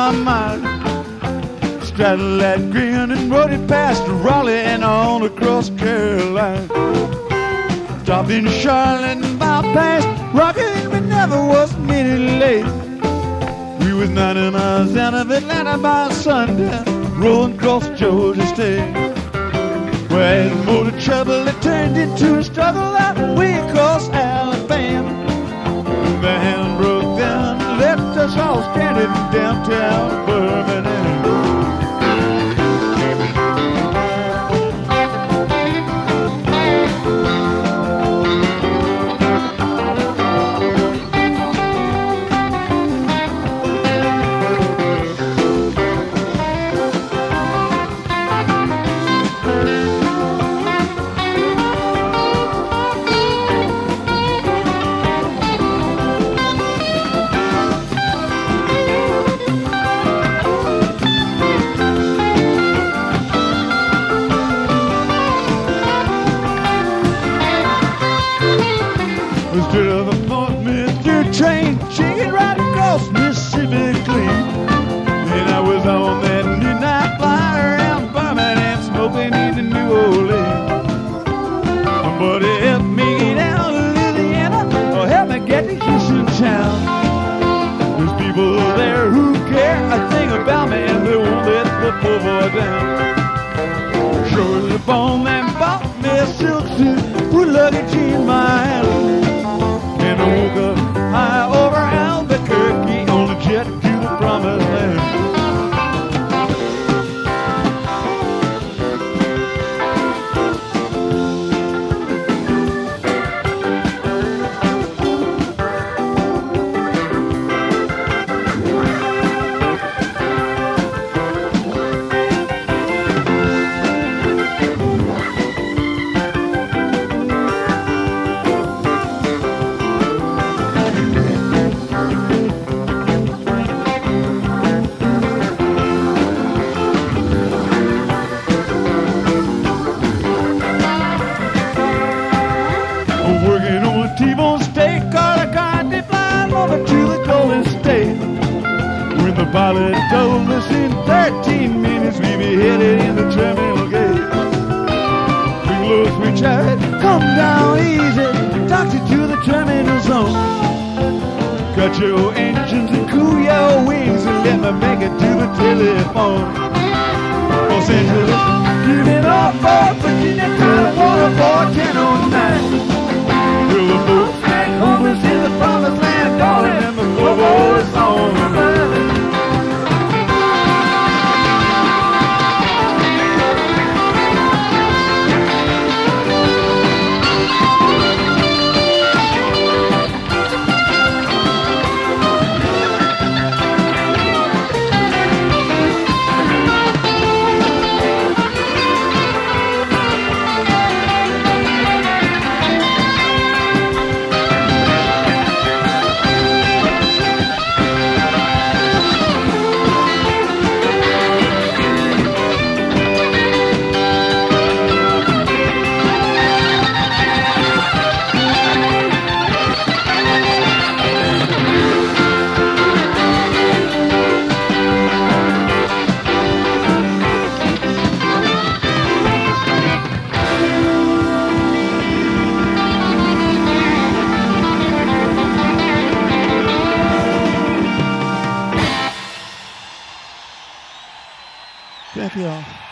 my mind. Straddled that grin and rode it past Raleigh and on across Carolina. Stopped in Charlotte and bypassed Rocky, and we never was a minute late. We was 90 miles out of Atlanta by sundown, rolling across Georgia State. We had motor trouble that turned into a struggle that way across Alabama. The hand broke down, left us all stranded in downtown Birmingham. Instead of a Fort Mister train, shaking right across Mississippi clean. And I was on that midnight flyer around Birmingham, smoking into New Orleans. My buddy helped me get out of Louisiana, or helped me get to Houston town. There's people there who care a thing about me, and they won't let the poor boy down. Showed up on them, bought me a silk suit, put luggage in my hand. And I woke up high over Albuquerque on a jet to the promised land. Working on a T-bone steak, caught a coyote flying over to the Golden State. When the pilot told us in 13 minutes we'd be headed in the terminal gate. Big Louis, we tried, come down easy, talked you to the terminal zone. Cut your engines and cool your wings and let me make it to the telephone. Los Angeles, give it up for Virginia, California, for 1009. Till the folks back home is in the promised land, calling and the boys on the run. Thank you all.